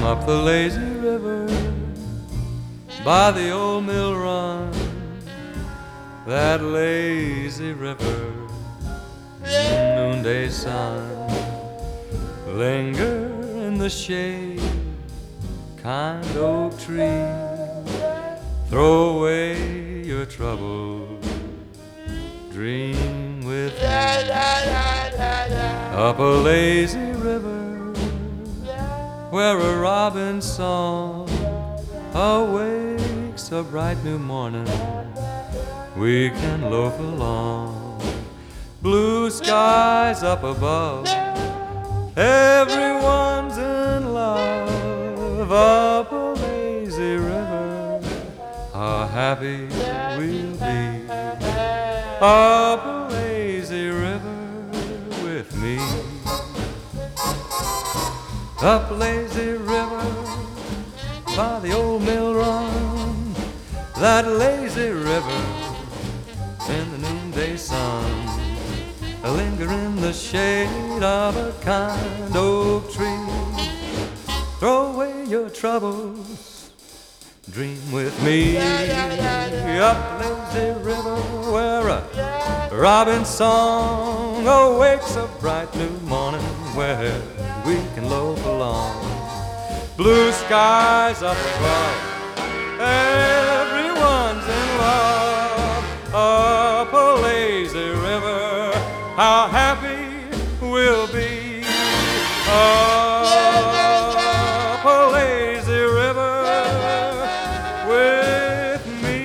up the lazy river by the old mill run. That lazy river in the noonday sun. Linger in the shade, kind oak tree. Throw away your troubles, dream with me. Up a lazy river where a robin's song awakes a bright new morning. We can loaf along, blue skies up above. Everyone's in love. Up a lazy river, how happy we'll be. Up a lazy river with me. Up lazy river by the old mill run. That lazy river in the noonday sun. Linger in the shade of a kind oak tree. Throw away your troubles, dream with me. Up lazy river where a robin's song awakes a bright new morning, where we can loaf along, blue skies up above. Everyone's in love. Up a lazy river, how happy we'll be. Up a lazy river with me.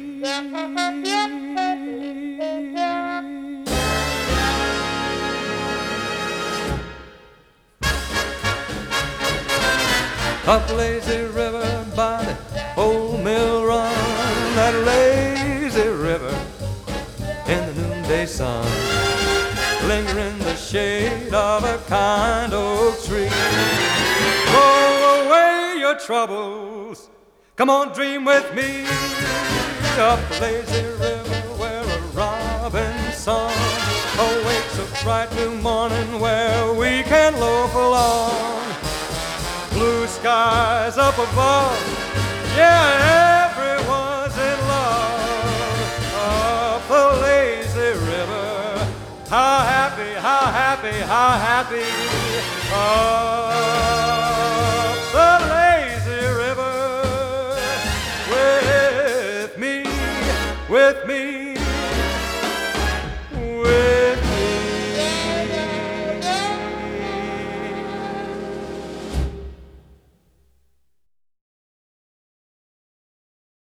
Up lazy river by the old mill run. That lazy river in the noonday sun. Linger in the shade of a kind oak tree. Throw away your troubles, come on, dream with me. Up the lazy river where a robin's song awakes a bright new morning, where we can loaf along, blue skies up above. Yeah, everyone's in love. Up the lazy river, how happy, how happy, how happy. Up the lazy river with me, with me.